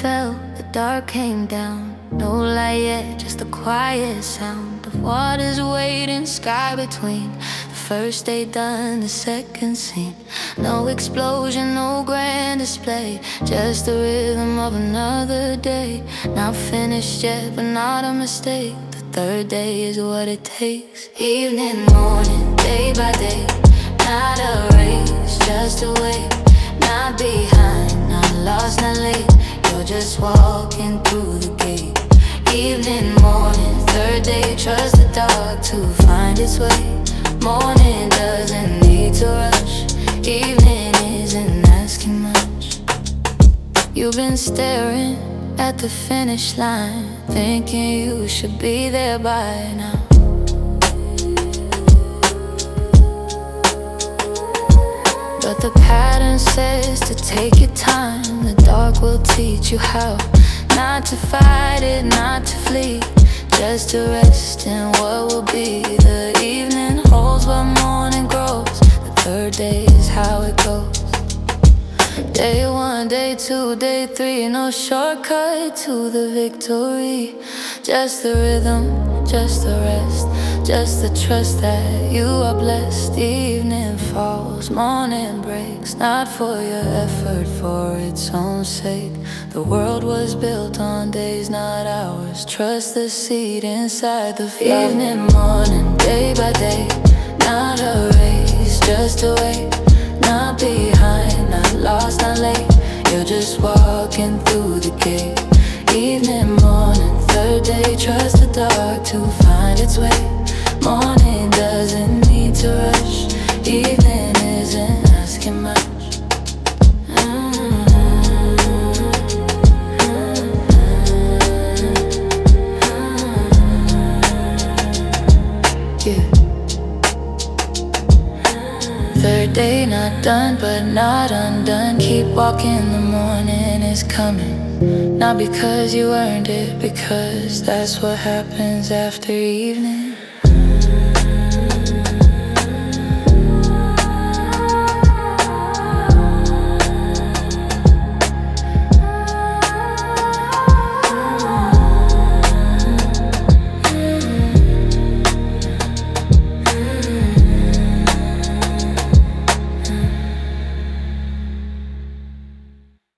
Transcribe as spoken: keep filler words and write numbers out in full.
fell, the dark came down. No light yet, just the quiet sound of waters waiting, sky between. The first day done, the second scene. No explosion, no grand display, just the rhythm of another day. Not finished yet, but not a mistake. The third day is what it takes. Evening, morning, day by day. Not a race, just a way. Not behind, not lost, not late. You're just walking through the gate. Evening, morning, third day. Trust the dark to find its way. Morning doesn't need to rush. Evening isn't asking much. You've been staring at the finish line, thinking you should be there by now. But the pattern says to take your time. The dark will teach you how. Not to fight it, not to flee, just to rest in what will be. The evening holds what morning grows. The third day is how it goes. Day one, day two, day three. No shortcut to the victory. Just the rhythm, just the rest, just the trust that you are blessed. Evening falls, morning breaks, not for your effort, for its own sake. The world was built on days, not hours. Trust the seed inside the flower. Evening, morning, day by day. Not a race, just a way. Not behind, not lost, not late. You're just walking through the gate. Evening, morning, third day. Trust the dark to find its way. Morning doesn't need to rush. Evening isn't asking much. Yeah. Third day, not done, but not undone. Keep walking, the morning is coming. Not because you earned it, because that's what happens after evening.